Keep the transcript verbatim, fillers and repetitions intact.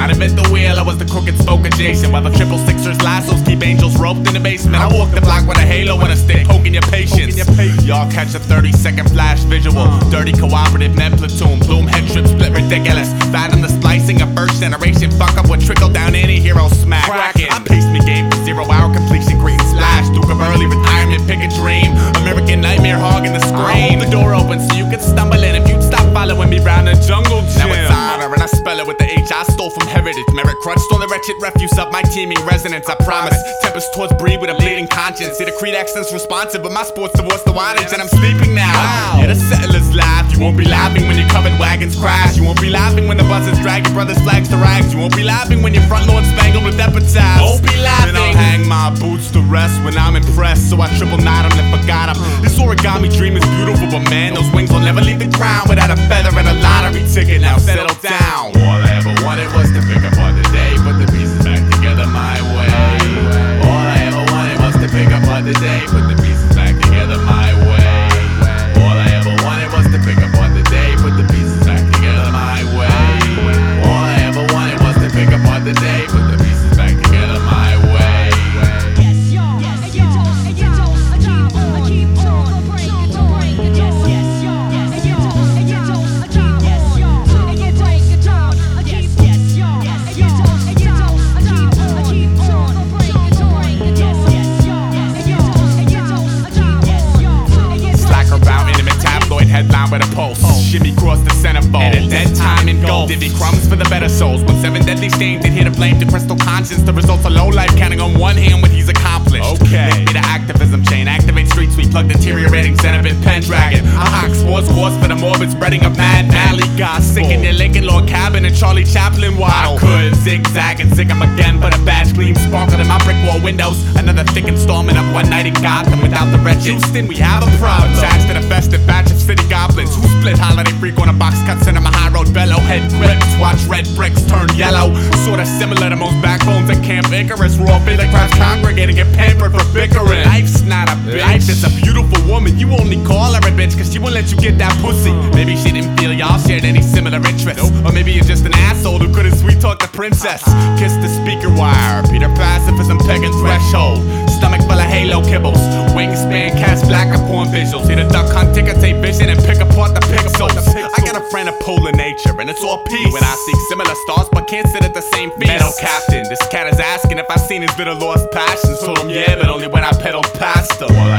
invent the wheel, I was the crooked spoke adjacent. While the triple sixers lassos keep angels roped in the basement, I walk the block with a halo and a stick, poking your patience. Y'all catch a thirty second flash visual. Dirty cooperative med platoon, plume head trip split ridiculous. Fat on the splicing of first generation, fuck up what trickle down any hero smack. Crackin'. I paced me game for zero hour completion, green slash. Duke of early retirement, pick a dream. American nightmare hogging the screen. The door open so you could stumble in if you'd stop following me round the jungle gym. Now it's honor and I spell it with the H I stole from heritage. Merit crutch stole the wretched refuse up my teeming resonance. I promise. Tempest towards breed with a bleeding conscience. See the Creed accent's responsive, but my sports divorce the wattage and I'm sleeping now. Wow. Yeah, the settlers laugh. You won't be laughing when your covered wagons crash. You won't be laughing when the buses drag your brother's flags to rags. You won't be laughing when your front lawn spangled with epitaphs. Won't be laughing. Then I'll hang my boots to rest when I'm impressed. So I triple knot him and forgot him. This origami dream is beautiful, but man, those wings will never leave the ground without a feather and a lottery ticket. Now settle down. All I ever wanted was to pick up on the day, put the pieces back together my way. All I ever wanted was to pick up on the day, put the pieces back together my way. All I ever wanted was to pick up on the day, put the pieces back together my way. All I ever wanted was to pick up on the day, put the pieces back together my way. Headline with a pulse, shimmy cross the centerfold. At a dead time in gold, divvy crumbs for the better souls. When seven deadly stains did here to blame the crystal conscience. The results of low life counting on one hand what he's accomplished. Okay, link me the activism chain, activate street sweep, plug deteriorating Zenobit Pendragon. I hawk sports course for the morbid spreading of mad valley gods. Sinking their Lincoln Lord Cabin and Charlie Chaplin waddle. I could zigzag and zig 'em again, but a badge gleam sparkled in my brick wall windows. Another thick installment of One Night in Gotham without the wretched Houston. We have a problem attached to the festive batch of city goblins who split holiday freak on a box cut cinema high road bellow. Head grips, watch red bricks turn yellow. Sorta similar to most backbones at Camp Icarus. Raw beta crowds congregating and pampered for bickering. Life's not a bitch, life is a beautiful woman. You only call her a bitch cause she won't let you get that pussy. Maybe she didn't feel y'all shared any similar interests. Or maybe you're just an asshole who couldn't sweet talk the princess. Kiss the speaker wire, Peter pacifism pegging threshold. Stomach full of halo kibbles, wingspan cast black upon visuals. See the duck hunt, ticker tape vision and pick apart the pixels. I got a friend of polar nature and it's all peace. When I seek similar stars but can't sit at the same feast. Meadow captain, this cat is asking if I've seen his bitter lost passions. Told him yeah, but only when I pedaled past him.